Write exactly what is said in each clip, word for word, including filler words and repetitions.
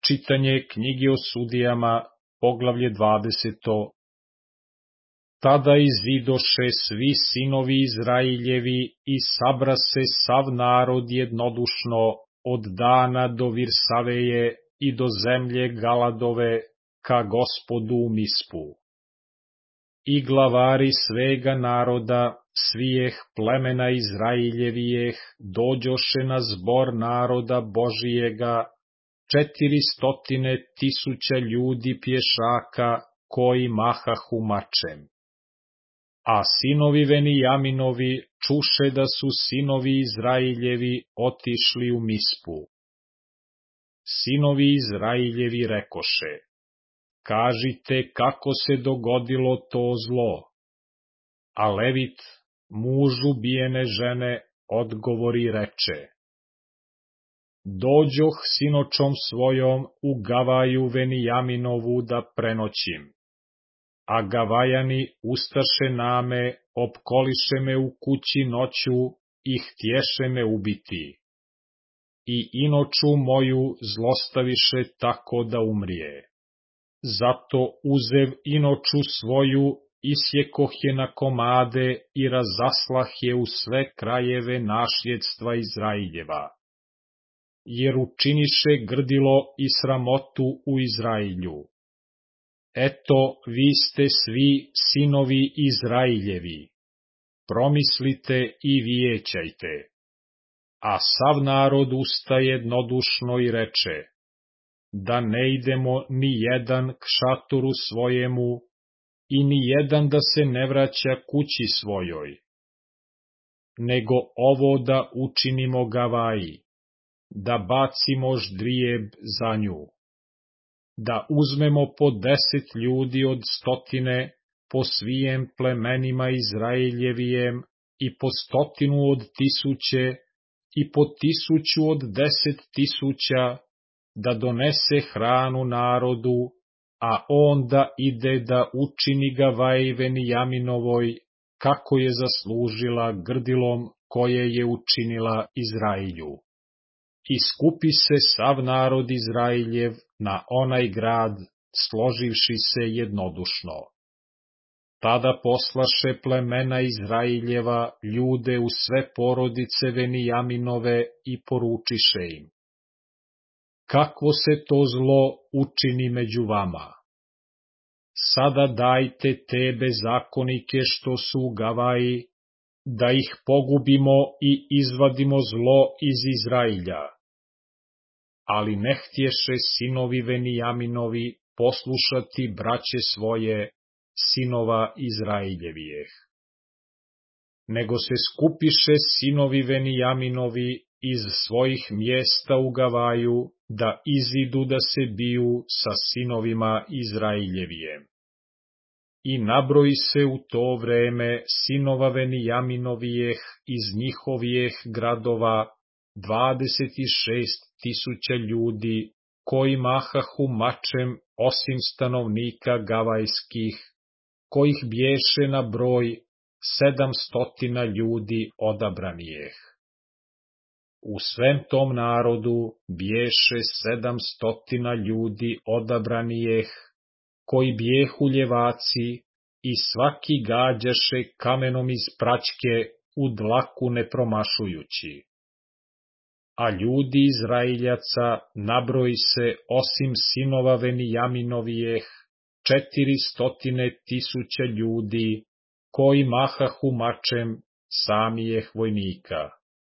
Čitanje knjige o sudijama, poglavlje dvadeseto. Tada izidoše svi sinovi Izrailjevi i sabrase sav narod jednodušno od Dana do Virsaveje i do zemlje Galadove ka Gospodu u Mispu. I glavari svega naroda, svijeh plemena Izraeljevijeh, dođoše na zbor naroda Božijega, četiri stotine tisuća ljudi pješaka, koji mahahu mačem. A sinovi Venijaminovi čuše da su sinovi Izrailjevi otišli u Mispu. Sinovi Izrailjevi rekoše: kažite kako se dogodilo to zlo. A Levit, muž ubijene žene, odgovori reče: dođoh sinočom svojom u Gavaju Venijaminovu da prenoćim. A Gavajani ustaše name, opkoliše me u kući noću i htješe me ubiti. I inoču moju zlostaviše tako da umrije. Zato uzev inoču svoju, isjekoh je na komade i razaslah je u sve krajeve našljedstva Izraeljeva. Jer učiniše grdilo i sramotu u Izraelju. Eto, vi ste svi sinovi Izrailjevi, promislite i vijećajte. A sav narod usta jednodušno i reče: da ne idemo ni jedan k šatoru svojemu, i ni jedan da se ne vraća kući svojoj, nego ovo da učinimo Gavaji, da bacimo ždrijeb za nju. Da uzmemo po deset ljudi od stotine, po svijem plemenima Izraeljevijem, i po stotinu od tisuće, i po tisuću od deset tisuća, da donese hranu narodu, a on da ide da učini Gavaji Venijaminovoj, kako je zaslužila grdilom koje je učinila Izraelju. I skupi se sav narod Izraeljev na onaj grad, složivši se jednodušno. Tada poslaše plemena Izraeljeva ljude u sve porodice Venijaminove i poručiše im: kakvo se to zlo učini među vama? Sada dajte te bezakonike što su u Gavaji, da ih pogubimo i izvadimo zlo iz Izrailja. Ali ne htješe sinovi Venijaminovi poslušati braće svoje, sinova Izraeljevijeh. Nego se skupiše sinovi Venijaminovi iz svojih mjesta u Gavaju, da izidu da se biju sa sinovima Izraeljevijem. I nabroji se u to vreme sinova Venijaminovijeh iz njihovijeh gradova dvadeset šest tisuća ljudi, koji mahahu mačem osim stanovnika gavajskih, kojih bješe na broj sedamstotina ljudi odabranijeh. U svem tom narodu bješe sedamstotina ljudi odabranijeh, koji bjehu ljevaci, i svaki gađaše kamenom iz praćke u dlaku ne promašujući. A ljudi Izraeljaca nabroji se osim sinova Venijaminovijeh četiri stotine tisuća ljudi, koji mahahu mačem samijeh vojnika.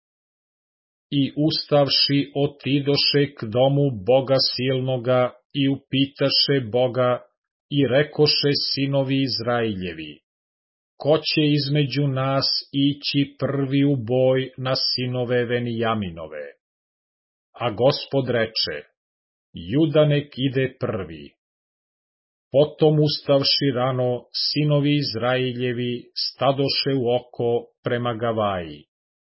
I ustavši otidoše k domu Boga silnoga i upitaše Boga i rekoše sinovi Izraeljevi: ko će između nas ići prvi u boj na sinove Venijaminove? A Gospod reče: Juda nek ide prvi. Potom ustavši rano, sinovi Izraeljevi stadoše u oko prema Gavaji.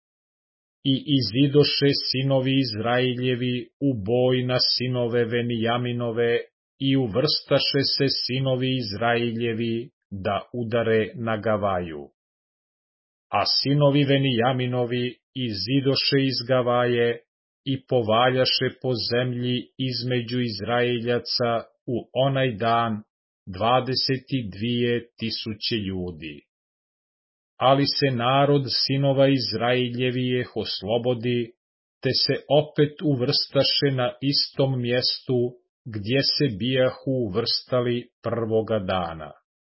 I izidoše sinovi Izraeljevi u boj na sinove Venijaminove i uvrstaše se sinovi Izraeljevi da udare na Gavaju. A sinovi Venijaminovi izidoše iz Gavaje i povaljaše po zemlji između Izraeljaca u onaj dan dvadeset dvije tisuće ljudi. Ali se narod sinova Izraeljevijeh oslobodi, te se opet uvrstaše na istom mjestu gdje se bijahu uvrstali prvoga dana.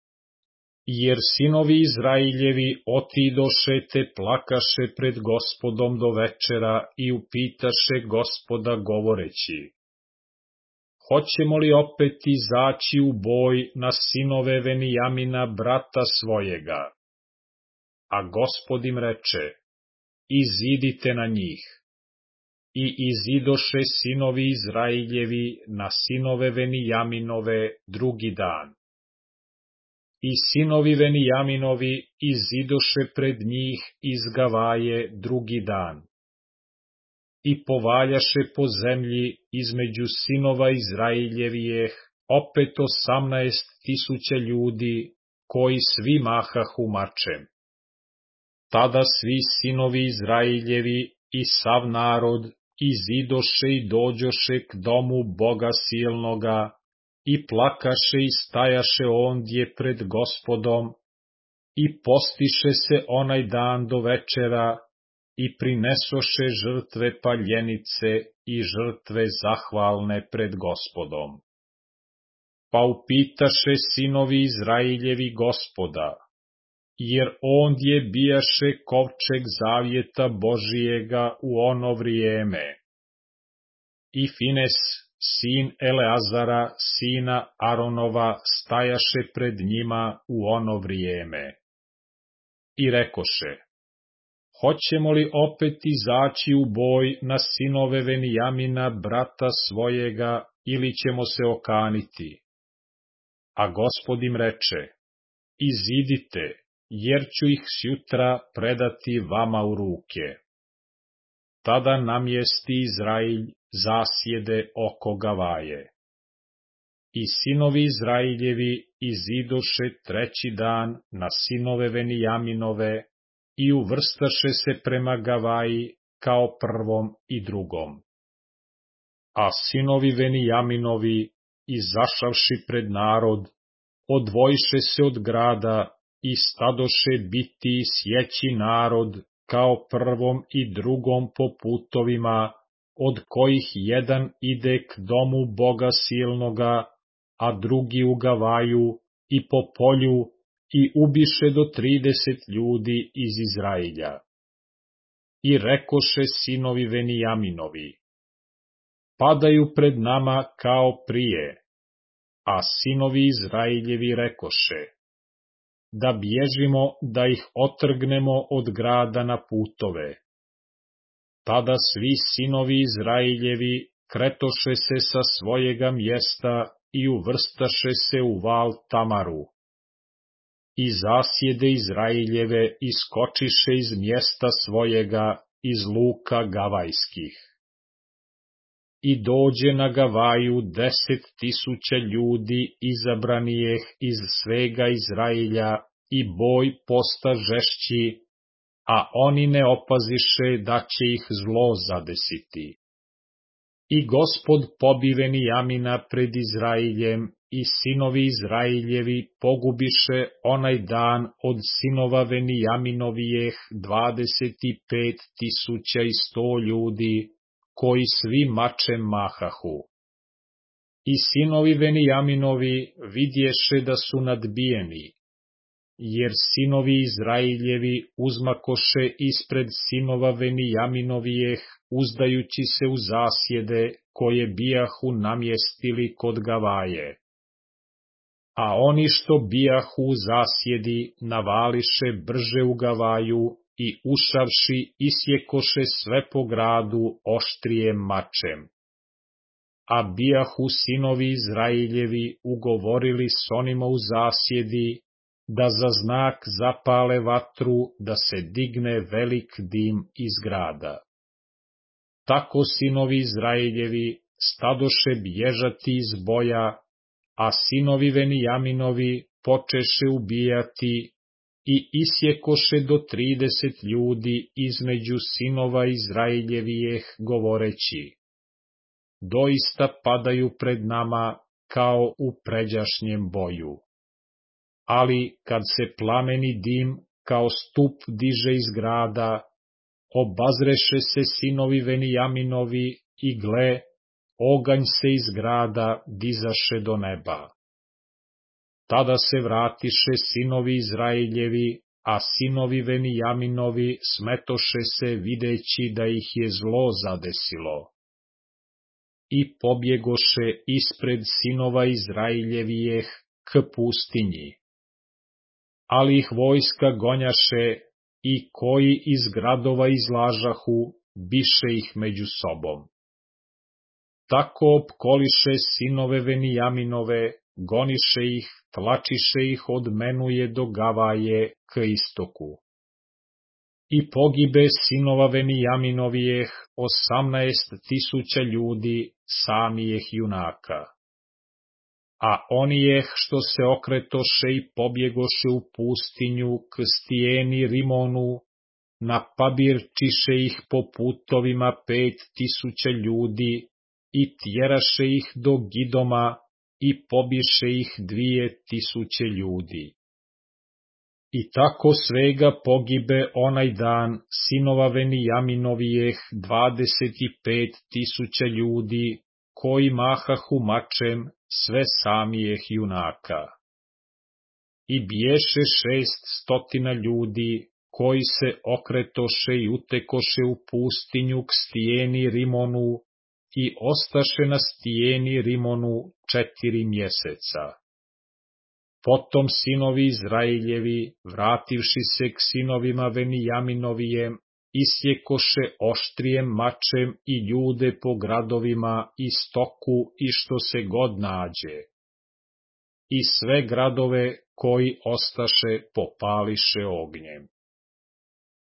Jer sinovi Izraeljevi otidoše te plakaše pred Gospodom do večera i upitaše Gospoda govoreći: hoćemo li opet izaći u boj na sinove Venijamina brata svojega? A Gospod im reče: izidite na njih. I izidoše sinovi Izraeljevi na sinove Venijaminove drugi dan. I sinovi Venijaminovi izidoše pred njih iz Gavaje drugi dan. I povaljaše po zemlji između sinova Izraeljevijeh opet osamnaest tisuća ljudi, koji svi mahahu mačem. Tada svi sinovi Izraeljevi i sav narod izidoše i dođoše k domu Boga silnoga i plakaše i stajaše ondje pred Gospodom i postiše se onaj dan do večera i prinesoše žrtve paljenice i žrtve zahvalne pred Gospodom. Pa upitaše sinovi Izraeljevi Gospoda, jer ondje bijaše kovčeg zavjeta Božijega u ono vrijeme. I Fines, sin Eleazara, sina Aronova, stajaše pred njima u ono vrijeme. I rekoše: hoćemo li opet izaći u boj na sinove Venijamina brata svojega, ili ćemo se okaniti? A Gospod im reče: izidite, jer ću ih sjutra predati vama u ruke. Tada namjesti Izrailj zasjede oko Gavaje. I sinovi Izraeljevi izidoše treći dan na sinove Venijaminove i uvrstaše se prema Gavaji kao prvom i drugom. A sinovi Venijaminovi, izašavši pred narod, odvojiše se od grada i stadoše biti i sjeći narod kao prvom i drugom po putovima, od kojih jedan ide k domu Boga silnoga, a drugi u Gavaju i po polju, i ubiše do trideset ljudi iz Izrailja. I rekoše sinovi Venijaminovi: padaju pred nama kao prije. A sinovi Izrailjevi rekoše: da bježimo, da ih otrgnemo od grada na putove. Tada svi sinovi Izrailjevi kretoše se sa svojega mjesta i uvrstaše se u val Tamaru. I zasjede Izraeljeve iskočiše iz mjesta svojega, iz luka gavajskih. I dođe na Gavaju deset tisuća ljudi izabranijeh iz svega Izraelja, i boj posta žešći, a oni ne opaziše da će ih zlo zadesiti. I Gospod pobi Venijamina pred Izraeljem, i sinovi Izraeljevi pogubiše onaj dan od sinova Venijaminovijeh dvadeset pet tisuća i sto ljudi, koji svi mačem mahahu. I sinovi Venijaminovi vidješe da su nadbijeni, jer sinovi Izraeljevi uzmakoše ispred sinova Venijaminovijeh, uzdajući se u zasjede koje bijahu namjestili kod Gavaje. A oni što bijahu u zasjedi navališe brže u Gavaju i ušavši isjekoše sve po gradu oštrijem mačem. A bijahu sinovi Izraeljevi ugovorili s onima u zasjedi da za znak zapale vatru, da se digne velik dim iz grada. Tako sinovi Izraeljevi stadoše bježati iz boja, a sinovi Venijaminovi počeše ubijati i isjekoše do trideset ljudi između sinova Izraeljevijeh, govoreći: doista padaju pred nama kao u pređašnjem boju. Ali kad se plameni dim kao stup diže iz grada, obazreše se sinovi Venijaminovi i gle, oganj se iz grada dizaše do neba. Tada se vratiše sinovi Izraeljevi, a sinovi Venijaminovi smetoše se videći da ih je zlo zadesilo. I pobjegoše ispred sinova Izraeljevijeh k pustinji. Ali ih vojska gonjaše i koji iz gradova izlažahu, biše ih među sobom. Tako opkoliše sinove Venijaminove, goniše ih, tlačiše ih od Menuje do Gavaje k istoku. I pogibe sinova Venijaminovijeh osamnaest tisuća ljudi, samijeh junaka. A onijeh što se okretoše i pobjegoše u pustinju k stijeni Rimonu, napabirčiše ih po putovima pet tisuća ljudi i tjeraše ih do Gidoma i pobiše ih dvije tisuće ljudi. I tako svega pogibe onaj dan sinova Venijaminovijeh dvadeset i pet tisuća ljudi, koji mahahu mačem, sve samijeh junaka. I bješe šest stotina ljudi, koji se okretoše i utekoše u pustinju k stijeni Rimonu i ostaše na stijeni Rimonu četiri mjeseca. Potom sinovi Izraeljevi, vrativši se k sinovima Venijaminovijem, isjekoše oštrijem mačem i ljude po gradovima i stoku i što se god nađe. I sve gradove koji ostaše popališe ognjem.